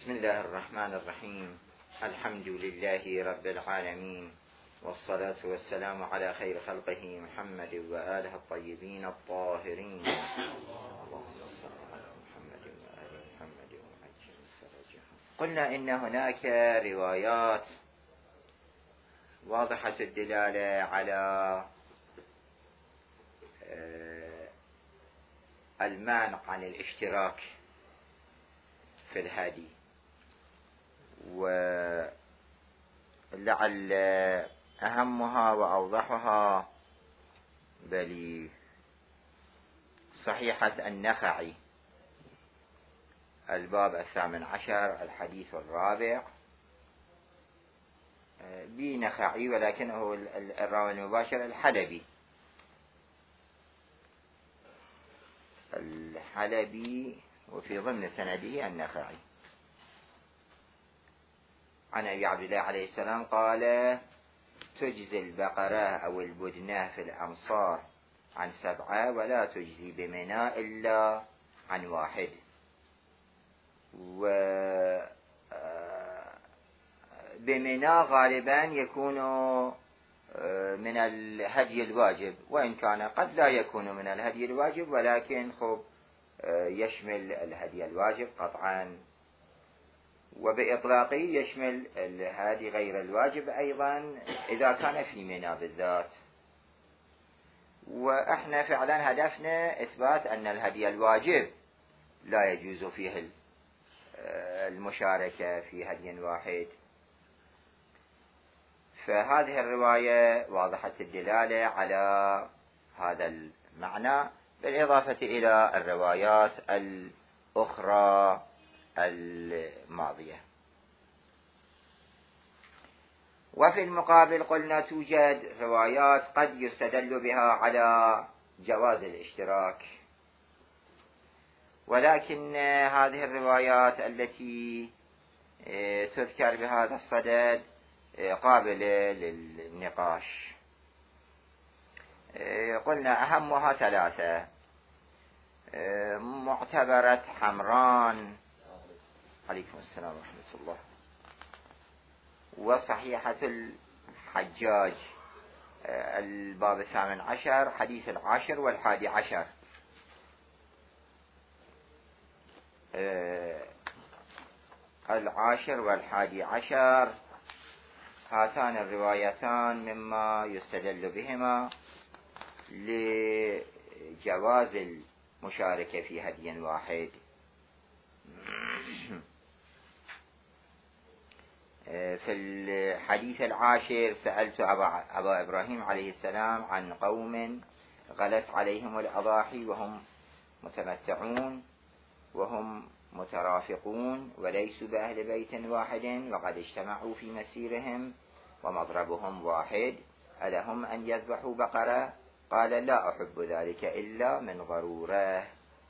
بسم الله الرحمن الرحيم. الحمد لله رب العالمين، والصلاة والسلام على خير خلقه محمد وآله الطيبين الطاهرين. اللهم صل على محمد وآل محمد وعجل فرجهم. قلنا إن هناك روايات واضحة الدلالة على المانع عن الاشتراك في الهدي، ولعل أهمها وأوضحها بل صحيحة النخعي، الباب 18 الحديث الرابع، بنخعي ولكنه الراوي المباشر الحلبي وفي ضمن سنده النخعي. عن أبي عبد الله عليه السلام قال: تجزي البقرة أو البدنة في الأمصار عن 7 ولا تجزي بمنى إلا عن 1. بمنى غالبا يكون من الهدي الواجب، وإن كان قد لا يكون من الهدي الواجب، ولكن يشمل الهدي الواجب قطعا، وبإطلاقه يشمل الهدي غير الواجب أيضا إذا كان في منى بالذات. وإحنا فعلا هدفنا إثبات أن الهدي الواجب لا يجوز فيه المشاركة في هدي واحد. فهذه الرواية واضحة الدلالة على هذا المعنى، بالإضافة إلى الروايات الأخرى الماضية. وفي المقابل قلنا توجد روايات قد يستدل بها على جواز الاشتراك، ولكن هذه الروايات التي تذكر بهذا الصدد قابلة للنقاش. قلنا أهمها 3: معتبرة حمران عليكم السلام ورحمة الله، وصحيحة الحجاج الباب 18 حديث 10 و11. العاشر و11 هاتان الروايتان مما يستدل بهما لجواز المشاركة في هدي واحد. في الحديث 10 سألت أبا إبراهيم عليه السلام عن قوم غلت عليهم الأضاحي وهم متمتعون وهم مترافقون وليسوا بأهل بيت واحد وقد اجتمعوا في مسيرهم ومضربهم واحد، ألهم أن يذبحوا بقرة؟ قال: لا أحب ذلك إلا من ضرورة.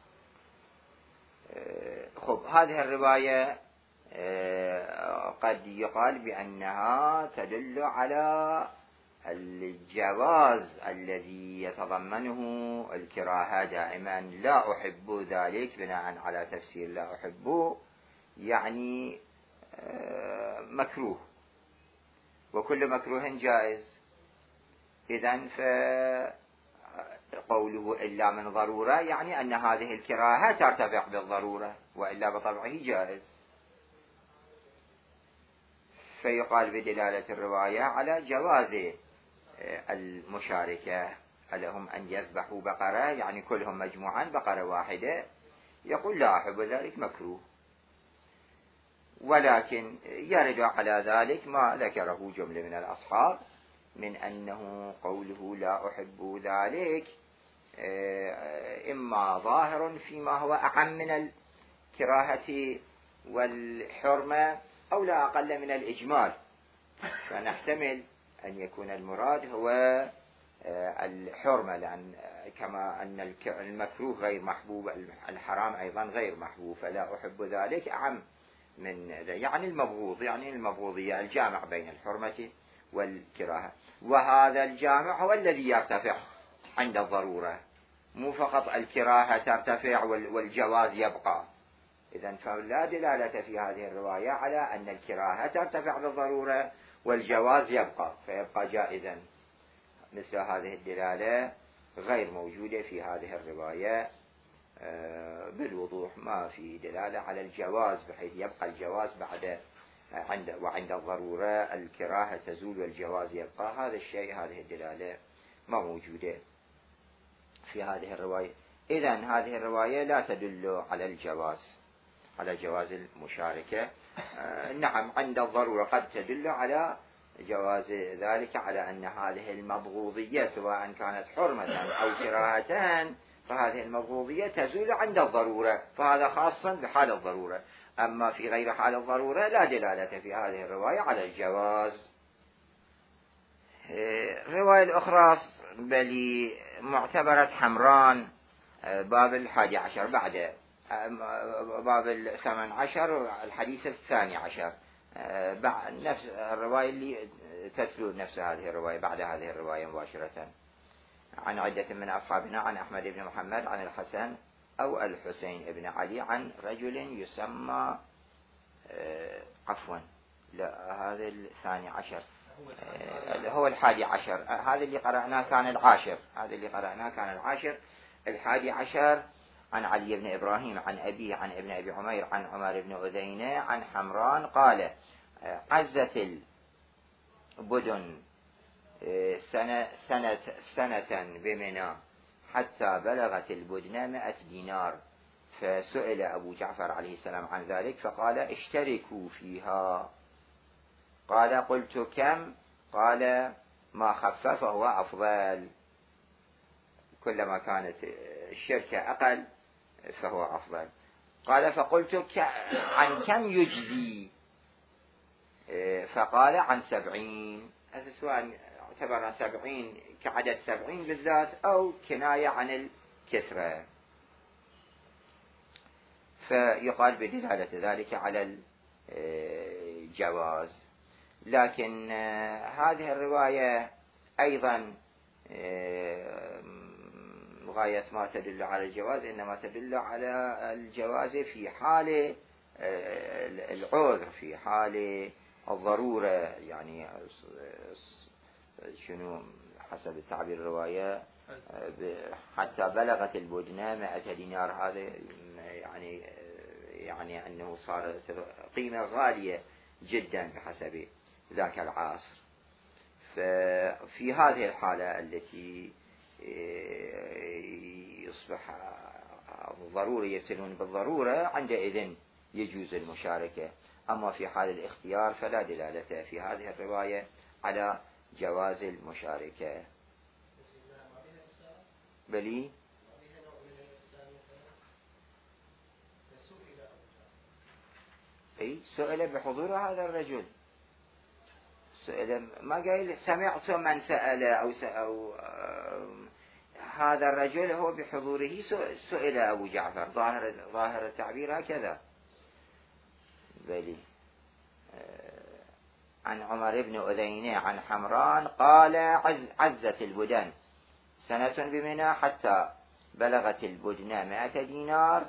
هذه الرواية قد يقال بأنها تدل على الجواز الذي يتضمنه الكراهة دائما. لا أحب ذلك بناء على تفسير لا أحب يعني مكروه، وكل مكروه جائز. إذن فقوله إلا من ضرورة يعني أن هذه الكراهة ترتفع بالضرورة، وإلا بطبعه جائز. فيقال بدلالة الرواية على جواز المشاركة. ألهم أن يذبحوا بقرة يعني كلهم مجموعا بقرة واحدة؟ يقول: لا أحب ذلك مكروه. ولكن يرد على ذلك ما ذكره جملة من الأصحاب من أنه قوله لا أحب ذلك إما ظاهر فيما هو أعم من الكراهة والحرمة أو لا أقل من الإجمال، فنحتمل أن يكون المراد هو الحرمة، لأن كما أن المكروه غير محبوب الحرام أيضا غير محبوب، فلا أحب ذلك أعم من يعني المبغوض، يعني المبغوضية الجامع بين الحرمة والكراهة. وهذا الجامع هو الذي يرتفع عند الضرورة، مو فقط الكراهة ترتفع والجواز يبقى. إذن فلا دلالة في هذه الرواية على أن الكراهة ترتفع بالضرورة والجواز يبقى، فيبقى جائزا. مثل هذه الدلالة غير موجودة في هذه الرواية بالوضوح، ما في دلالة على الجواز بحيث يبقى الجواز وعند الضرورة الكراهة تزول والجواز يبقى. هذا الشيء، هذه الدلالة ما موجودة في هذه الرواية. إذن هذه الرواية لا تدل على الجواز، على جواز المشاركة. نعم عند الضرورة قد تدل على جواز ذلك، على أن هذه المبغوضية سواء كانت حرمة أو كراهة فهذه المبغوضية تزول عند الضرورة، فهذا خاصا بحال الضرورة. أما في غير حال الضرورة لا دلالة في هذه الرواية على الجواز. الرواية الأخرى بل معتبرة حمران باب 11 بعد باب 18 الحديث 12، نفس الرواية اللي تتلو نفس هذه الرواية بعد هذه الرواية مباشرة، عن عدة من أصحابنا عن أحمد بن محمد عن الحسن أو الحسين بن علي عن رجل يسمى عفوا لا هذا 12 هو 11. هذا اللي قرأناه كان العاشر، هذا اللي قرأناه كان العاشر. 11 عن علي بن إبراهيم عن أبيه عن ابن أبي عمير عن عمر بن أذينة عن حمران قال عزت البدن سنة بمنى حتى بلغت البدن 100 دينار، فسئل أبو جعفر عليه السلام عن ذلك فقال اشتركوا فيها. قال قلت كم؟ قال ما خفف فهو أفضل، كلما كانت الشركة أقل فهو أفضل. قال فقلت عن كم يجزي؟ فقال عن 70. سواء اعتبر 70 كعدد 70 بالذات أو كناية عن الكثرة، فيقال بدلالة ذلك على الجواز. لكن هذه الرواية أيضا غاية ما تدل على الجواز، إنما تدل على الجواز في حال العذر، في حال الضرورة. يعني شنو حسب التعبير الرواية حتى بلغت البدنة 100 دينار، هذا يعني أنه صار قيمة غالية جدا بحسب ذاك العصر. ففي هذه الحالة التي يصبح ضروري يبتلون بالضرورة عندئذ يجوز المشاركة. أما في حال الاختيار فلا دلالة في هذه الرواية على جواز المشاركة. بلي أي سئل بحضور هذا الرجل، سئل ما قال سمعت من سأل أو هذا الرجل هو بحضوره سئل أبو جعفر، ظاهر التعبير هكذا. بلي عن عمر بن أذينة عن حمران قال عزت البدن سنة بمنى حتى بلغت البدن 100 دينار،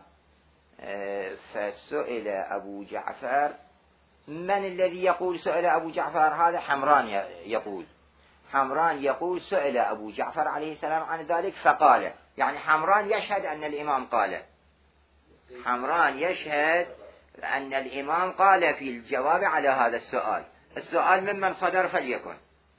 فسئل أبو جعفر. من الذي يقول سئل أبو جعفر؟ هذا حمران يقول. حمران يقول سئل أبو جعفر عليه السلام عن ذلك فقال، يعني حمران يشهد أن الإمام قال، حمران يشهد أن الإمام قال في الجواب على هذا السؤال. السؤال ممن صدر فليكن.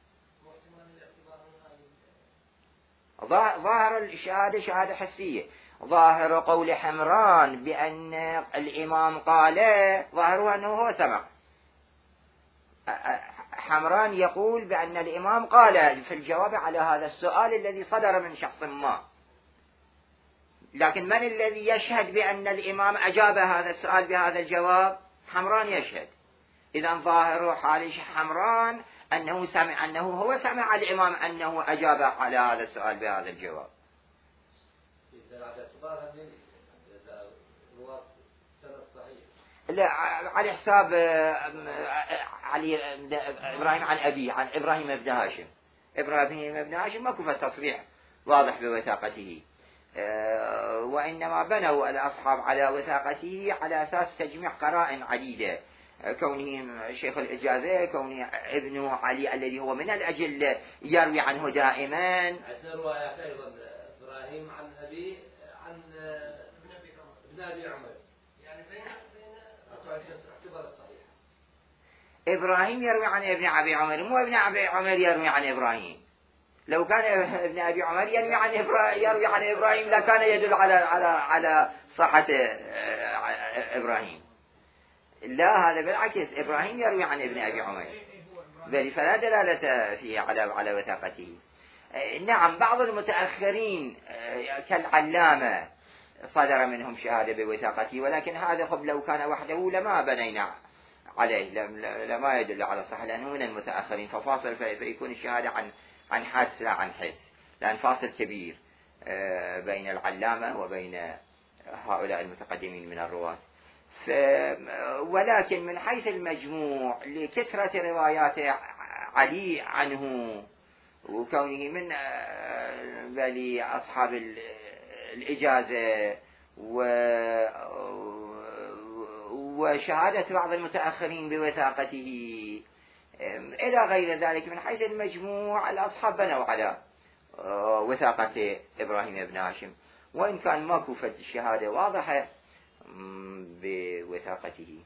ظاهر الشهادة شهادة حسية. ظاهر قول حمران بأن الإمام قال ظاهره أنه هو سمع. حمران يقول بأن الإمام قال في الجواب على هذا السؤال الذي صدر من شخص ما، لكن من الذي يشهد بأن الإمام أجاب هذا السؤال بهذا الجواب؟ حمران يشهد. إذا ظاهر حال حمران أنه سمع، أنه هو سمع الإمام أنه أجاب على هذا السؤال بهذا الجواب. لا على حساب علي إبراهيم عن أبي عن إبراهيم بن هاشم. إبراهيم بن هاشم ماكو تصريح واضح بوثاقته، وإنما بنوا الأصحاب على وثاقته على أساس تجميع قرائن عديدة، كونه شيخ الإجازة، كونه ابن علي الذي هو من الأجلة يروي عنه دائما. عندنا روايات أيضا إبراهيم عن أبي عن ابن أبي عمر، يعني بين اعتبار الصحيح. إبراهيم يروي عن ابن أبي عمر، مو ابن أبي عمر يروي عن إبراهيم. لو كان ابن أبي عمر يروي عن إبراهيم لكان يدل على صحة إبراهيم. لا، هذا بالعكس، إبراهيم يروي عن ابن أبي عمر، بل فلا دلالة فيه على وثاقته. نعم، بعض المتأخرين كالعلامة صدر منهم شهادة بوثاقته، ولكن هذا خب لو كان وحده لما بنينا عليه، لما يدل على الصحة، لأنه من المتأخرين، ففاصل فيكون الشهادة عن حدس لا عن حس، لأن فاصل كبير بين العلامة وبين هؤلاء المتقدمين من الرواة. ولكن من حيث المجموع لكثرة روايات علي عنه وكونه من بل أصحاب الإجازة وشهادة بعض المتأخرين بوثاقته إلى غير ذلك، من حيث المجموع الأصحاب بنوا على وثاقة إبراهيم بن هاشم، وإن كان ماكو فد الشهادة واضحة بوثاقته.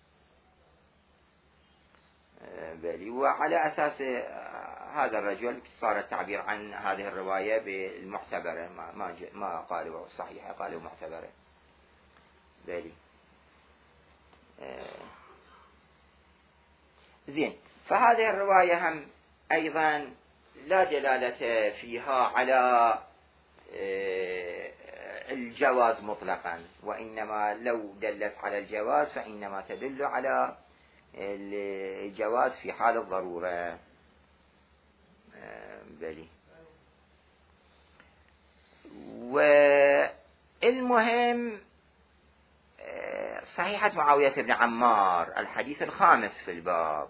بل وعلى أساس هذا الرجل صار التعبير عن هذه الرواية بالمعتبرة، ما قالوا صحيحة، قالوا معتبرة. بل زين، فهذه الرواية هم أيضا لا دلالة فيها على الجواز مطلقا، وإنما لو دلت على الجواز فإنما تدل على الجواز في حال الضرورة. بلي. والمهم صحيحة معاوية بن عمار، الحديث الخامس في الباب،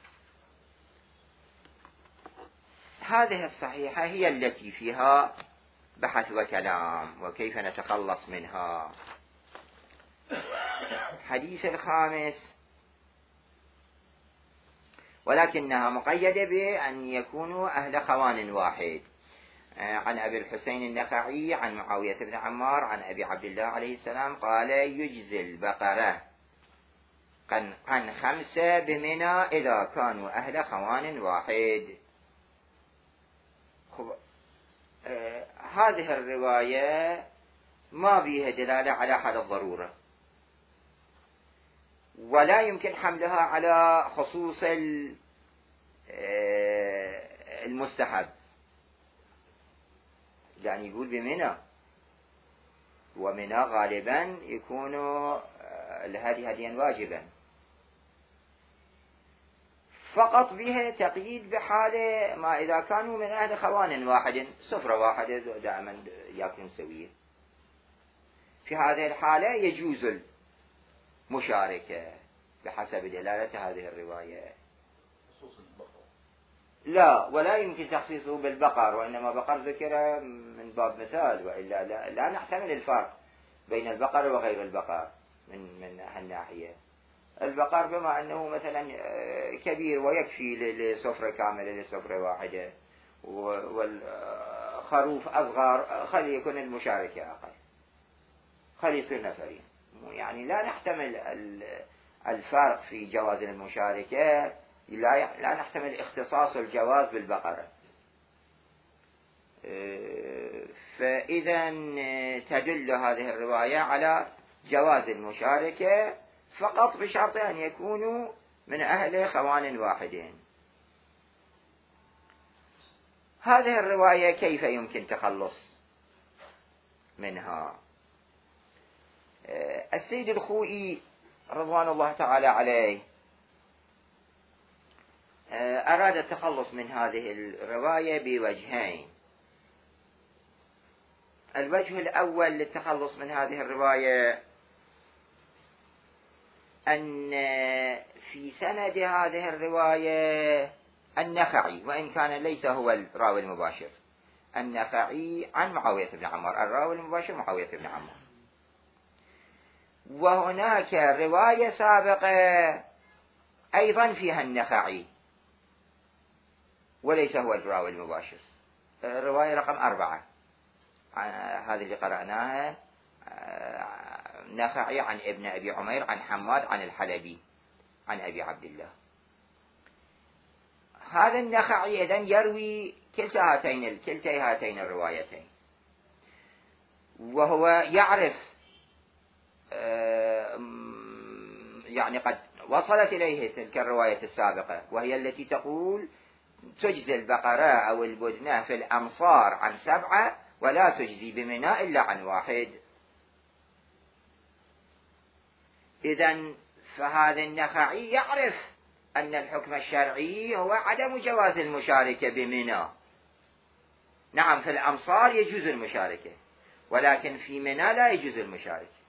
هذه الصحيحة هي التي فيها بحث وكلام وكيف نتخلص منها. حديث الخامس: ولكنها مقيدة بأن يكونوا أهل خوان واحد. عن أبي الحسين النخعي عن معاوية بن عمار عن أبي عبد الله عليه السلام قال: يجزي البقرة عن 5 بمنى إذا كانوا أهل خوان واحد. هذه الرواية ما بيها دلالة على حال الضرورة، ولا يمكن حملها على خصوص المستحب، يعني يقول بمنى، ومنى غالبا يكون الهدي هديا واجبا، فقط بها تقييد بحالة ما إذا كانوا من أهل خوان واحد، سفرة واحدة دائما يأكلون سوية، في هذه الحالة يجوز المشاركة بحسب دلالة هذه الرواية. خصوص البقر لا، ولا يمكن تخصيصه بالبقر، وإنما بقر ذكر من باب مثال، وإلا لا نحتمل الفرق بين البقر وغير البقر من هالناحية. البقر بما أنه مثلا كبير ويكفي لسفرة كاملة لسفرة واحدة، والخروف أصغر خلي يكون المشاركة أقل، خلي يصير نفرين، يعني لا نحتمل الفرق في جواز المشاركة، لا نحتمل اختصاص الجواز بالبقرة. فإذا تدل هذه الرواية على جواز المشاركة فقط بشرط أن يكونوا من أهل خوان واحدين. هذه الرواية كيف يمكن تخلص منها؟ السيد الخوئي رضوان الله تعالى عليه أراد التخلص من هذه الرواية بوجهين. الوجه الأول للتخلص من هذه الرواية أن في سند هذه الرواية النخعي، وإن كان ليس هو الراوي المباشر، النخعي عن معاوية بن عمار، الراوي المباشر معاوية بن عمار. وهناك رواية سابقة أيضا فيها النخعي وليس هو الراوي المباشر، الرواية رقم 4 هذه اللي قرأناها، نخعي عن ابن أبي عمير عن حماد عن الحلبي عن أبي عبد الله. هذا النخعي إذن يروي كلتا هاتين الروايتين، وهو يعرف يعني قد وصلت إليه تلك الرواية السابقة، وهي التي تقول تجزي البقرة أو البدنة في الأمصار عن 7 ولا تجزي بمنى إلا عن 1. إذن فهذا النخعي يعرف أن الحكم الشرعي هو عدم جواز المشاركة بمنى. نعم، في الأمصار يجوز المشاركة، ولكن في منى لا يجوز المشاركة.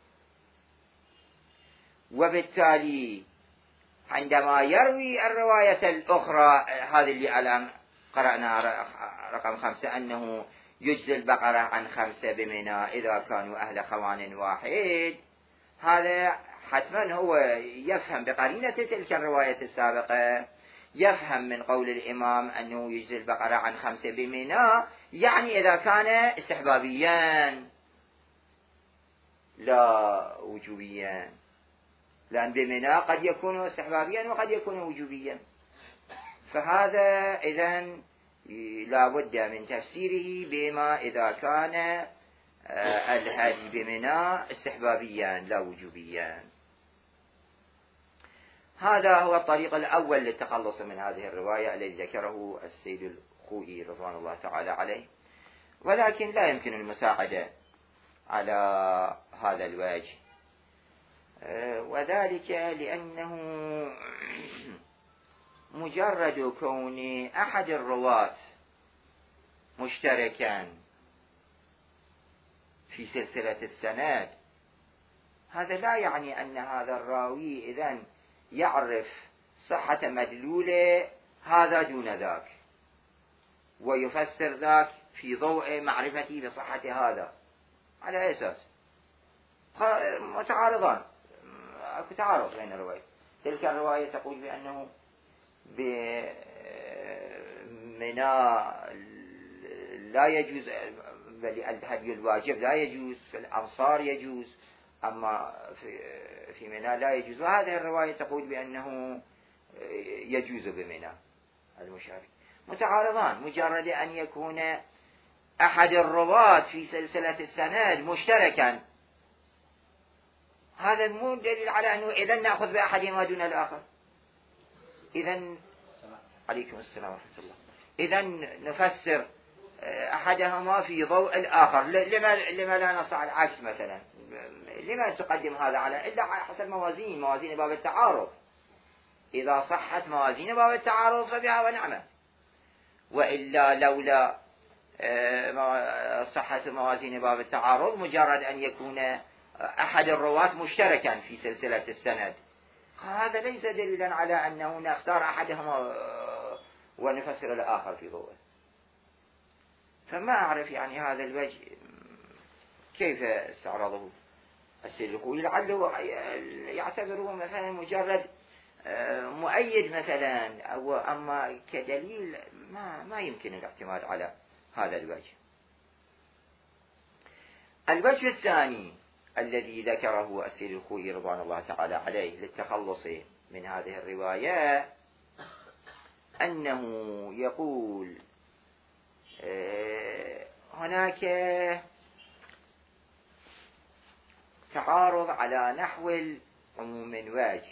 وبالتالي عندما يروي الرواية الأخرى هذه اللي الآن قرأنا رقم 5 أنه يجزي البقرة عن 5 بمنى إذا كانوا أهل خوان 1، هذا حتما هو يفهم بقرينة تلك الرواية السابقة، يفهم من قول الإمام أنه يجزي البقرة عن 5 بمنى يعني إذا كان استحبابيا لا وجوبيا، لأن بمنى قد يكون استحبابيا وقد يكون وجوبيا. فهذا إذن لا بد من تفسيره بما إذا كان الهدي بمنى استحبابيا لا وجوبيا. هذا هو الطريق الأول للتخلص من هذه الرواية التي ذكره السيد الخوئي رضوان الله تعالى عليه، ولكن لا يمكن المساعدة على هذا الوجه، وذلك لأنه مجرد كون أحد الرواة مشتركا في سلسلة السند هذا لا يعني أن هذا الراوي إذن يعرف صحة مدلول هذا دون ذاك ويفسر ذاك في ضوء معرفته بصحة هذا. على أساس متعارضان، أكو تعارض بين الرواية. تلك الرواية تقول بأنه بمنى لا يجوز، بل الهدي الواجب لا يجوز، في الأمصار يجوز، أما في منى لا يجوز. وهذه الرواية تقول بأنه يجوز بمنى المشارك. متعارضان، مجرد أن يكون أحد الرواة في سلسلة السند مشتركا هذا مو دليل على أنه إذن نأخذ بأحدهما دون الآخر. إذن عليكم السلام ورحمة الله، إذن نفسر أحدهما في ضوء الآخر. لما لا نص على العكس مثلا؟ لما تقدم هذا على إلا على حسب موازين باب التعارض؟ إذا صحت موازين باب التعارض فبها ونعمة، وإلا لولا صحة موازين باب التعارض مجرد أن يكون أحد الرواة مشتركا في سلسلة السند هذا ليس دليلا على أنه نختار أحدهما ونفسر الآخر في ضوءه. فما أعرف يعني هذا الوجه كيف استعرضه السيد الخوئي، لعله يعتبره مثلا مجرد مؤيد مثلا، أو أما كدليل ما يمكن الاعتماد على هذا الوجه. الوجه الثاني الذي ذكره السيد الخوئي رضوان الله تعالى عليه للتخلص من هذه الرواية أنه يقول هناك تعارض على نحو العموم وجه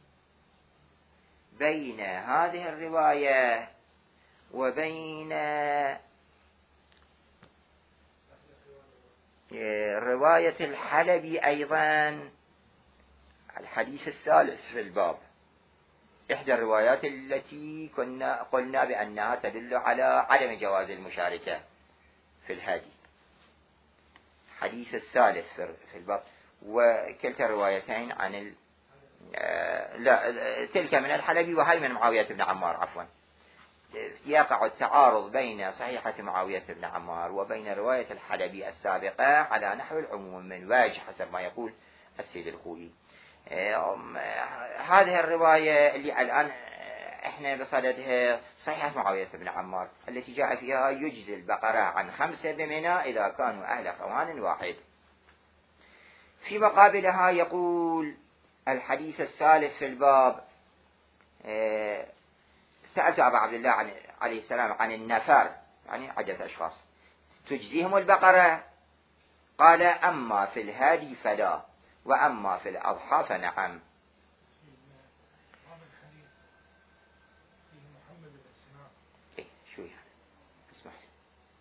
بين هذه الرواية وبين رواية الحلبي أيضا الحديث الثالث في الباب، إحدى الروايات التي قلنا بأنها تدل على عدم جواز المشاركة في الهدي، الحديث الثالث في الباب. وكلتا الروايتين عن لا تلك من الحلبي وهي من معاوية بن عمار عفوا. يقع التعارض بين صحيحة معاوية بن عمار وبين رواية الحلبي السابقة على نحو العموم من وجه حسب ما يقول السيد الخوئي. هذه الرواية اللي الآن احنا بصددها صحيحة معاوية بن عمار التي جاء فيها يجزي البقرة عن 5 بمنى إذا كانوا أهل خوان واحد. في مقابلها يقول الحديث الثالث في الباب: سألت أبا عبد الله عليه السلام عن النفر، يعني عدة أشخاص، تجزيهم البقرة؟ قال: أما في الهادي فلا، وأما في الأضحى فنعم. شو يعني؟ اسمح لي.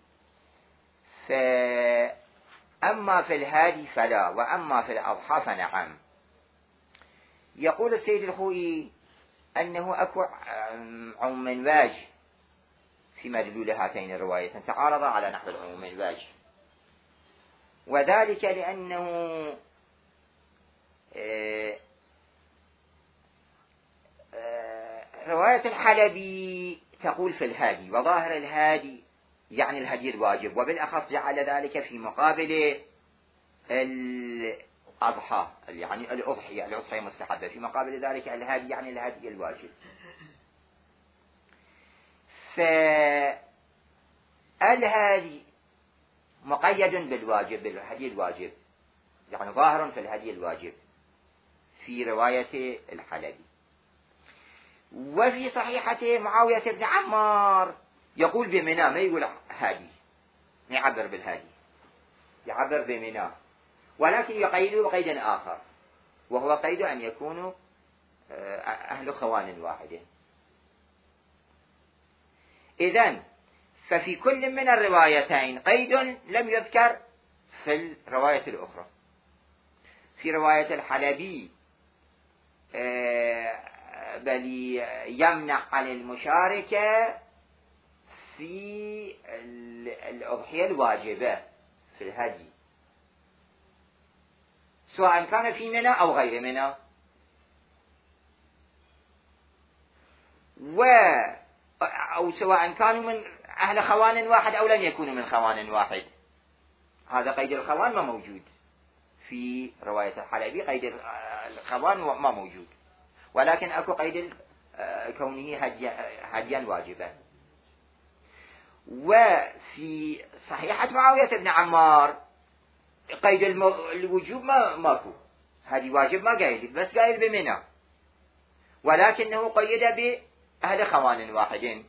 فأما في الهادي فلا، وأما في الأضحى فنعم. يقول السيد الخوئي أنه أكو عموم الواج في مدلول هاتين الروايتين، تعارضا على نحو العموم الواج، وذلك لأنه رواية الحلبي تقول في الهادي، وظاهر الهادي يعني الهدي الواجب، وبالأخص جعل ذلك في مقابل الأضحى، يعني الأضحية مستحبة، في مقابل ذلك الهادي يعني الهدي الواجب. فالهادي مقيد بالواجب، بالهدي الواجب، يعني ظاهر في الهدي الواجب في رواية الحلبي. وفي صحيحة معاوية بن عمار يقول بمنى، ما يقول هادي، ما يعبر بالهادي، يعبر بمنى، ولكن يقيده بقيد آخر، وهو قيد أن يكونوا أهل خوان واحد. إذن ففي كل من الروايتين قيد لم يذكر في الرواية الأخرى. في رواية الحلبي بل يمنع عن المشاركة في الأضحية الواجبة في الهدي، سواء كان في منى أو غير منى، أو سواء كانوا من أهل خوان واحد أو لم يكونوا من خوان واحد. هذا قيد الخوان ما موجود في رواية الحلبي، قيد الخوان ما موجود، ولكن أكو قيد كونه هديا واجبا. وفي صحيحة معاوية بن عمار قيد الوجوب ماكو، هدي واجب ما قايل، بس قايل بمنى، ولكنه قيد بأهل خوان واحدين.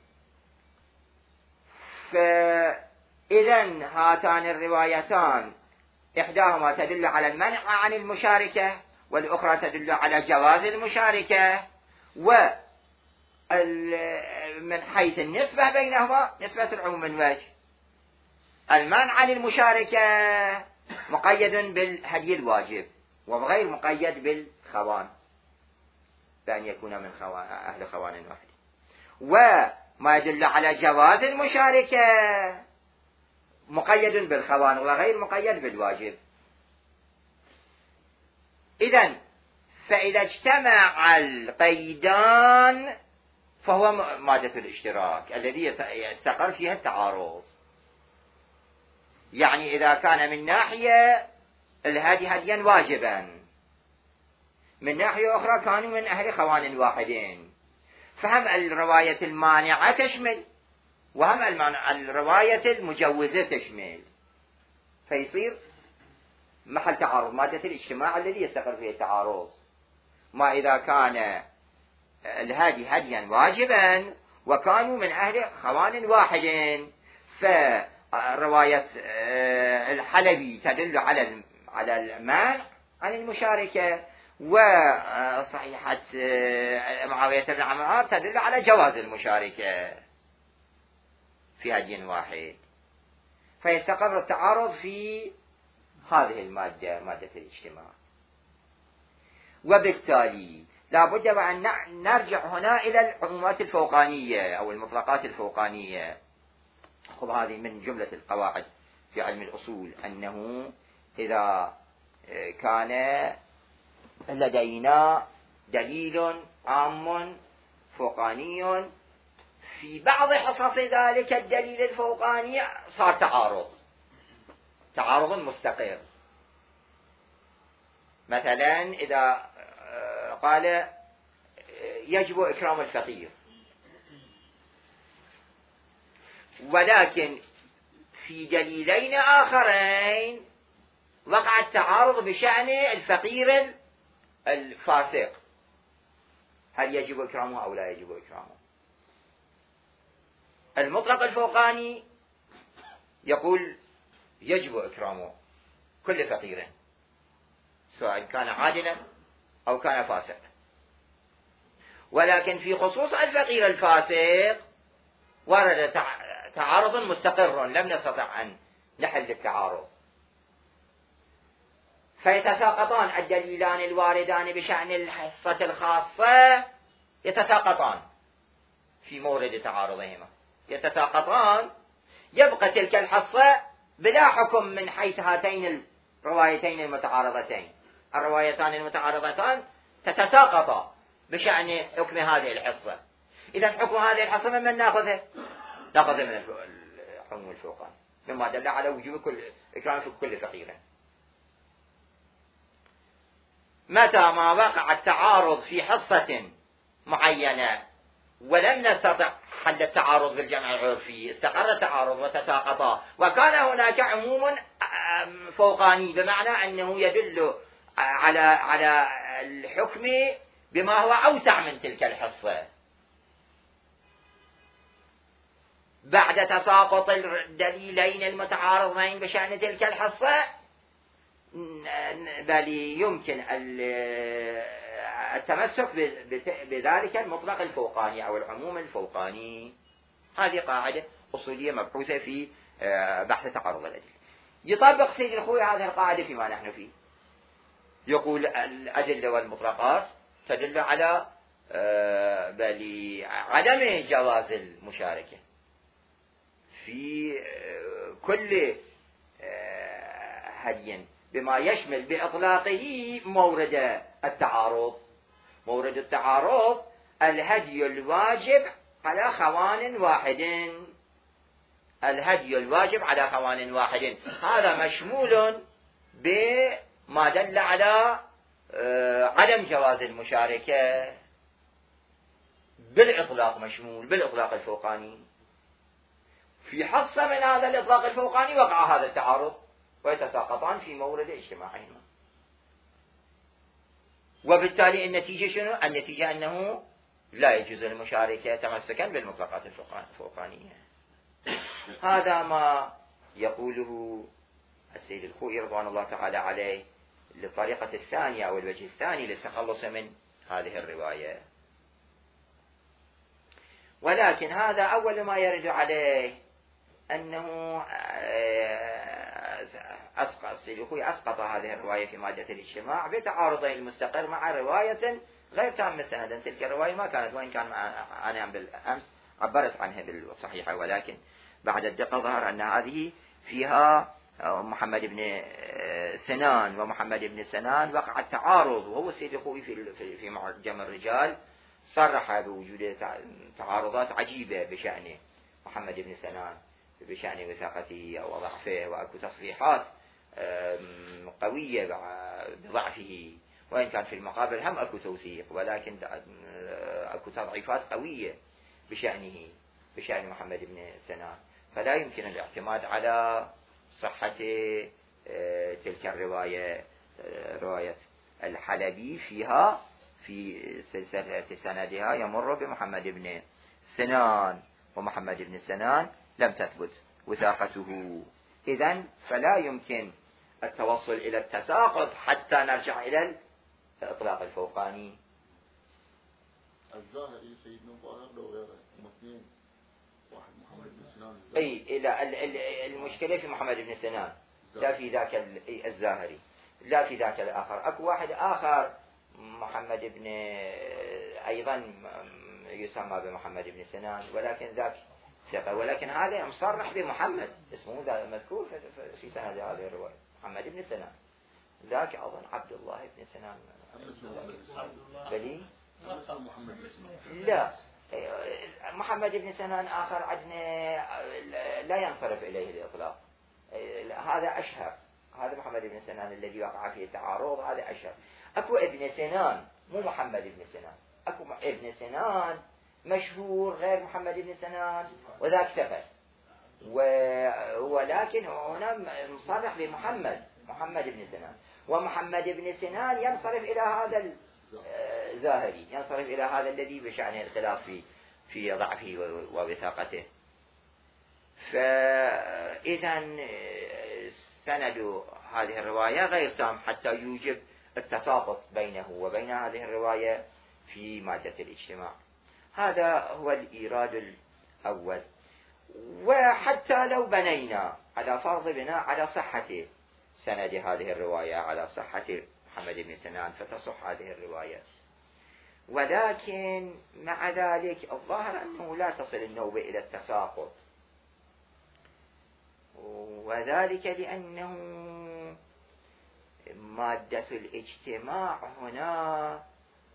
فإذن هاتان الروايتان إحداهما تدل على المنع عن المشاركة، والأخرى تدل على جواز المشاركة، ومن حيث النسبة بينهما نسبة العموم الوجه. المنع عن المشاركة مقيد بالهدي الواجب، وغير مقيد بالخوان، بأن يكون من أهل خوان واحد. وما يدل على جواز المشاركة مقيد بالخوان وغير مقيد بالواجب. إذن فإذا اجتمع القيدان فهو مادة الاشتراك الذي يستقر فيها التعارض. يعني إذا كان من ناحية الهدي هديا واجبا، من ناحية أخرى كانوا من أهل خوان واحدين، فهم الرواية المانعة تشمل، وهم الرواية المجوزة تشمل، فيصير محل تعارض مادة الاجتماع الذي يستقر فيه التعارض. ما إذا كان الهادي هديا واجبا وكانوا من أهل خوان واحدين، فرواية الحلبي تدل على المنع عن المشاركة، وصحيحة معاوية بن عمار تدل على جواز المشاركة في هدي واحد، فيستقر التعارض في هذه المادة، مادة الاجتماع. وبالتالي لا بد وأن نرجع هنا إلى العمومات الفوقانية أو المطلقات الفوقانية. خذ هذه من جملة القواعد في علم الأصول، أنه إذا كان لدينا دليل عام فوقاني في بعض حصص ذلك الدليل الفوقاني صار تعارض مستقر. مثلا إذا قال يجب إكرام الفقير، ولكن في دليلين آخرين وقع التعارض بشأن الفقير الفاسق، هل يجب إكرامه أو لا يجب إكرامه؟ المطلق الفوقاني يقول يجب إكرامه كل فقير سواء كان عادلا أو كان فاسق، ولكن في خصوص الفقير الفاسق ورد تعارض مستقر لم نستطع أن نحل التعارض، فيتساقطان الدليلان الواردان بشأن الحصة الخاصة، يتساقطان في مورد تعارضهما، يتساقطان، يبقى تلك الحصة بلا حكم من حيث هاتين الروايتين المتعارضتين. الروايتان المتعارضتان تتساقطا بشأن حكم هذه الحصة. إذا حكم هذه الحصة من ناخذها؟ ناخذها من الحكم الفوقاني مما دل على وجوب إكرام في كل فقير. متى ما وقع التعارض في حصة معينة ولم نستطع حل التعارض بالجمع العرفي، استقر التعارض وتساقطا، وكان هناك عموم فوقاني بمعنى أنه يدل على الحكم بما هو أوسع من تلك الحصة، بعد تساقط الدليلين المتعارضين بشأن تلك الحصة، بل يمكن التمسك بذلك المطلق الفوقاني أو العموم الفوقاني. هذه قاعدة أصولية مبحوثة في بحث تعارض الأدلة. يطبق سيد الخوي هذه القاعدة فيما نحن فيه، يقول الأدلة والمطلقات تدل على بل عدم جواز المشاركة في كل هدي بما يشمل بإطلاقه مورد التعارض. مورد التعارض الهدي الواجب على خوان واحد، الهدي الواجب على خوان واحد، هذا مشمول بما دل على عدم جواز المشاركة بالإطلاق، مشمول بالإطلاق الفوقاني. في حصة من هذا الإطلاق الفوقاني وقع هذا التعارض ويتساقطان في مورد اجتماعهما، وبالتالي النتيجة شنو؟ النتيجة أنه لا يجوز المشاركة تمسكا بالمطلقات الفوقانية. هذا ما يقوله السيد الخوئي رضوان الله تعالى عليه للطريقة الثانية أو الوجه الثاني للتخلص من هذه الرواية. ولكن هذا أول ما يرد عليه أنه السيد الخوئي أسقط هذه الرواية في مادة الاجتماع بتعارضه المستقر مع رواية غير تامة سندا. تلك الرواية ما كانت، وإن كان أنا بالأمس عبرت عنها بالصحيحة، ولكن بعد الدقة ظهر أن هذه فيها محمد بن سنان، ومحمد بن سنان وقع التعارض، وهو السيد الخوئي في معجم الرجال صرح بوجود تعارضات عجيبة بشأن محمد بن سنان، بشأن وثاقته أو ضعفه، وأكو تصريحات قوية بضعفه، وإن كان في المقابل هم أكو توثيق، ولكن أكو تضعيفات قوية بشأن محمد بن سنان. فلا يمكن الاعتماد على صحة تلك الرواية، رواية الحلبي فيها في سلسلة سندها يمر بمحمد بن سنان، ومحمد بن سنان لم تثبت وثاقته. إذن فلا يمكن التوصل إلى التساقط حتى نرجع إلى الإطلاق الفوقاني. الظاهري سيدنا ظاهر لو غيره اثنين، واحد محمد بن سنان إلى المشكلة في محمد بن سنان، لا في ذاك الزاهري، لا في ذاك الآخر. أكو واحد آخر محمد بن أيضا يسمى بمحمد بن سنان، ولكن ذاك ثقة، ولكن هذا مصرح بمحمد، اسمه ذا مذكور في سند هذه الرواية محمد بن سنان. ذاك أظن عبد الله بن سنان. بلي؟ لا، محمد بن سنان آخر عندنا لا ينصرف إليه الإطلاق، هذا أشهر، هذا محمد بن سنان الذي وقع فيه التعارض، هذا أشهر. أكو ابن سنان مو محمد بن سنان، أكو ابن سنان مشهور غير محمد بن سنان وذاك ثبت، ولكن هنا مصرح بمحمد بن سنان، ومحمد بن سنان ينصرف إلى هذا الزاهري، ينصرف إلى هذا الذي بشأن الخلاف في ضعفه ووثاقته. فإذا سند هذه الرواية غير تام حتى يوجب التساقط بينه وبين هذه الرواية في مادة الاجتماع. هذا هو الإيراد الأول. وحتى لو بنينا على فرض بناء على صحة سند هذه الرواية، على صحة محمد بن سنان، فتصح هذه الرواية، ولكن مع ذلك الظاهر أنه لا تصل النوبة إلى التساقط، وذلك لأنه مادة الاجتماع هنا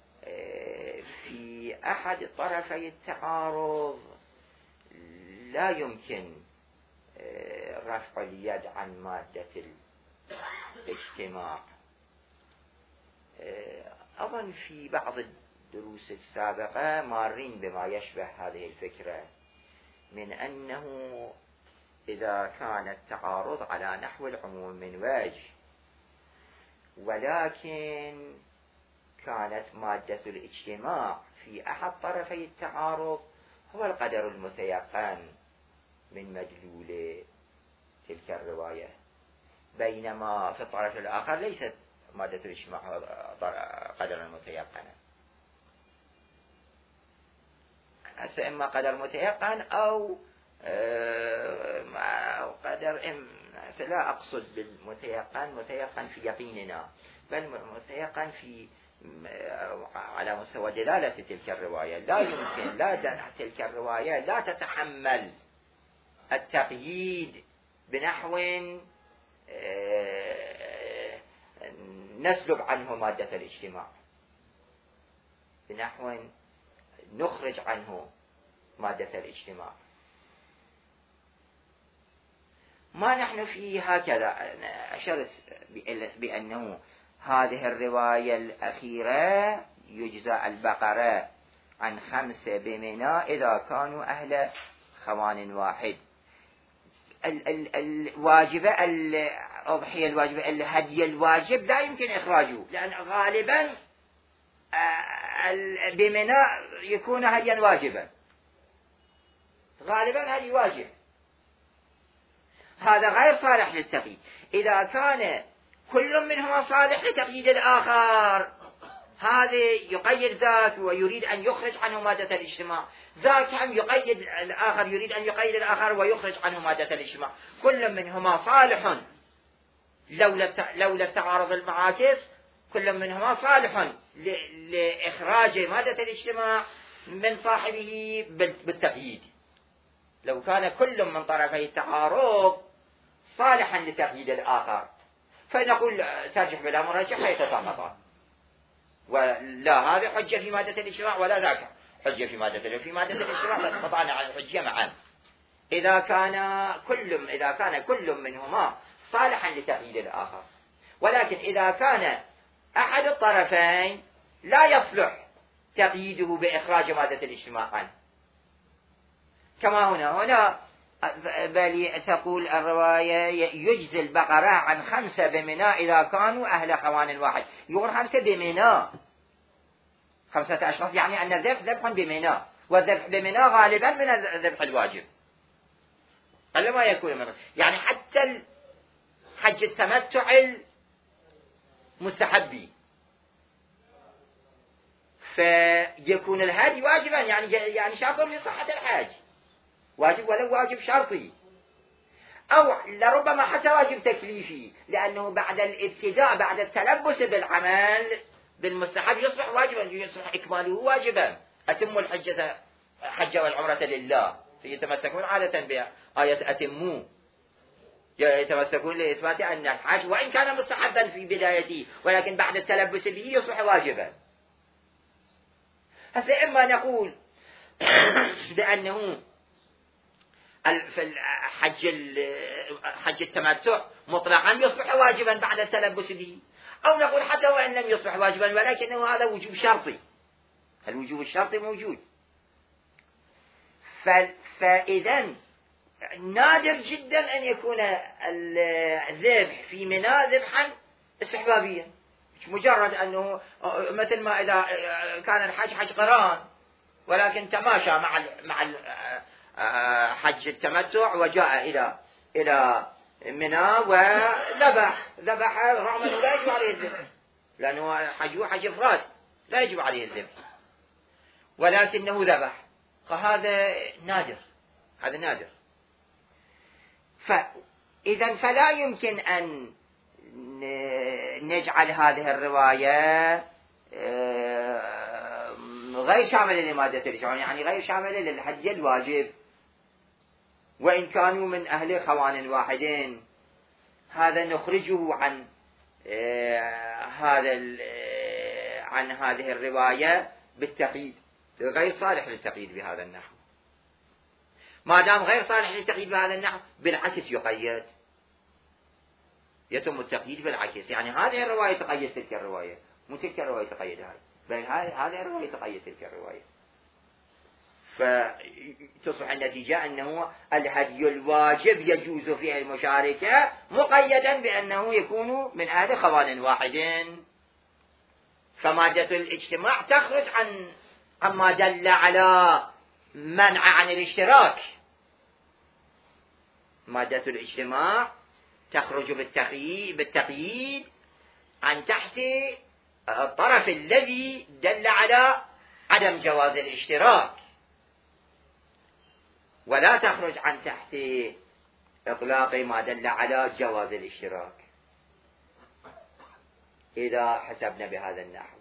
في أحد طرفي التعارض لا يمكن رفع اليد عن مادة الاجتماع. أظن في بعض الدروس السابقة مارين بما يشبه هذه الفكرة، من أنه إذا كان التعارض على نحو العموم من وجه، ولكن كانت مادة الاجتماع في أحد طرفي التعارض هو القدر المتيقن من مدلول تلك الرواية، بينما في الطرف الآخر ليست مادة الاجتماع قدر متيقنا. إما قدر متيقن أو قدر، لا أقصد بالمتيقن متيقن في يقيننا، بل متيقن في على مستوى دلالة تلك الرواية. لا يمكن، تلك الرواية لا تتحمل التقييد بنحو نسلب عنه مادة الاجتماع، بنحو نخرج عنه مادة الاجتماع. ما نحن فيه هكذا. أشرت بأنه هذه الرواية الأخيرة يجزى البقرة عن 5 بمنى إذا كانوا أهل خوان واحد. الواجبة الأضحية الواجبة الهدي الواجب لا يمكن إخراجه، لأن غالبا بمنى يكون هديا واجبا، غالبا هدي واجب، هذا غير صالح للتقييد. إذا كان كل منهما صالح لتقييد الآخر، هذا يقيد ذاك ويريد أن يخرج عنه مادة الاجتماع، ذاك هم يقيد الآخر يريد أن يقيد الآخر ويخرج عنه مادة الاجتماع، كل منهما صالح لولا التعارض المعاكس، كل منهما صالح لإخراج مادة الاجتماع من صاحبه بالتقييد. لو كان كل من طرفي التعارض صالحا لتقييد الآخر فنقول ترجح بلا مرجح يتساقطان، ولا هذه حجة في مادة الاجتماع ولا ذاك حجة في مادة الاجتماع، تسقطان على الحجة معا. إذا كان كل منهما صالحا لتقييد الآخر، ولكن إذا كان أحد الطرفين لا يصلح تقييده بإخراج مادة الاجتماع عنه، كما هنا بل تقول الرواية يجزي البقرة عن 5 بمنى إذا كانوا أهل خوان واحد. يقول 5 بمنى، 5 أشخاص، يعني أن الذبح ذبح بمنى، والذبح بمنى غالبا من الذبح الواجب قل ما يكون منه، يعني حتى حج التمتع المستحبي فيكون الهدي واجبا، يعني شرط من صحة الحج، واجب ولو واجب شرطي، أو لربما حتى واجب تكليفي، لأنه بعد الابتداء بعد التلبس بالعمل بالمستحب يصبح واجبا، يصبح إكماله واجبا. أتموا الحج والعمرة لله، فيتمسكون عادة بآية أتموا، يتمسكون لإثبات أن الحج وإن كان مستحبا في بدايته ولكن بعد التلبس به يصبح واجبا. هسه إما نقول بأنه في حج التمتع مطلقا يصبح واجبا بعد التلبس به، أو نقول حتى وإن لم يصبح واجبا ولكنه هذا وجوب شرطي، الوجوب الشرطي موجود. فإذا نادر جدا أن يكون الذبح في منى ذبحا استحبابيا، مجرد أنه مثل ما إذا كان الحج حج قران ولكن تماشى مع حج التمتع وجاء إلى منى وذبح رغم أنه لا يجب عليه الذبح، لأنه حج إفراد لا يجب عليه الذبح، ولكنه ذبح، فهذا نادر، هذا نادر. فإذا فلا يمكن أن نجعل هذه الرواية غير شاملة لمادة الإجماع، يعني غير شاملة للحج الواجب، وإن كانوا من أهل خوان واحدين، هذا نخرجه عن هذه الرواية بالتقييد، غير صالح للتقييد بهذا النحو. ما دام غير صالح للتقييد بهذا النحو بالعكس يقيد، يتم التقييد بالعكس، يعني هذه الرواية تقيد تلك الرواية، مو تلك الرواية تقيد هذه، بل هذه الرواية تقيد تلك الرواية. فتصبح النتيجة أنه الهدي الواجب يجوز فيه المشاركة مقيدا بأنه يكون من أهل خوان واحدين. فمادة الاجتماع تخرج عما دل على منع عن الاشتراك. مادة الاجتماع تخرج بالتقييد عن تحت الطرف الذي دل على عدم جواز الاشتراك، ولا تخرج عن تحت إطلاق ما دل على جواز الاشتراك إذا حسبنا بهذا النحو.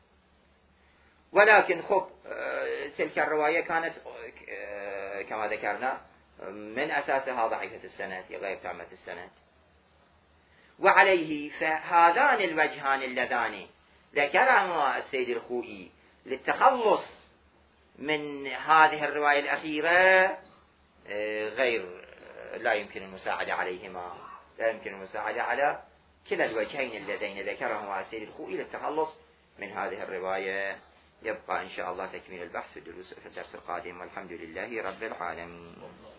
ولكن تلك الرواية كانت كما ذكرنا من أساسها ضعيفة السند غير تامة السند، وعليه فهذان الوجهان اللذان ذكرهما السيد الخوئي للتخلص من هذه الرواية الأخيرة لا يمكن المساعدة عليهما، لا يمكن المساعدة على كلا الوجهين اللذين ذكرهما السيد الخوئي للتخلص من هذه الرواية. يبقى إن شاء الله تكميل البحث في الدرس القادم، والحمد لله رب العالمين.